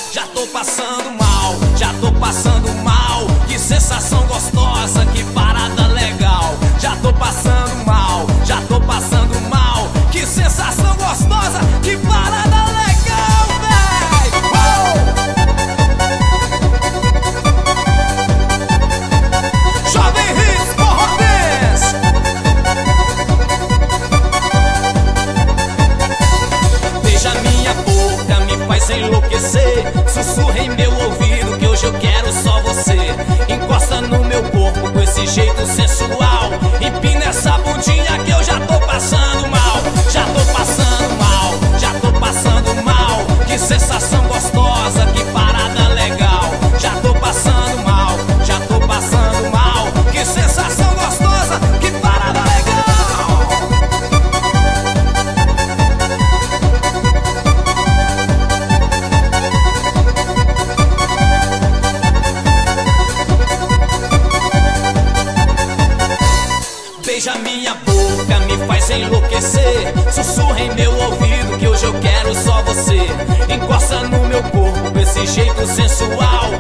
já tô passando mal, já tô passando mal. Que sensação gostosa, que parada legal. Já tô passando mal, já tô passando mal. Que sensação gostosa, que parada legal, véi. Jovem Hits Porrodês. Beija minha boca, me faz enlouquecer. Sussurra em meu ouvido que hoje eu quero só você. Encosta no meu corpo com esse jeito sensual. Empina essa bundinha que eu já tô passando mal. Já tô passando mal, já tô passando mal. Que sensação gostosa, que parada legal. Já tô passando mal, já tô passando mal. Que sensação gostosa, que parada legal. Beija minha boca, me faz enlouquecer. Sussurra em meu ouvido que hoje eu quero só você. Encosta no meu corpo com esse jeito sensual.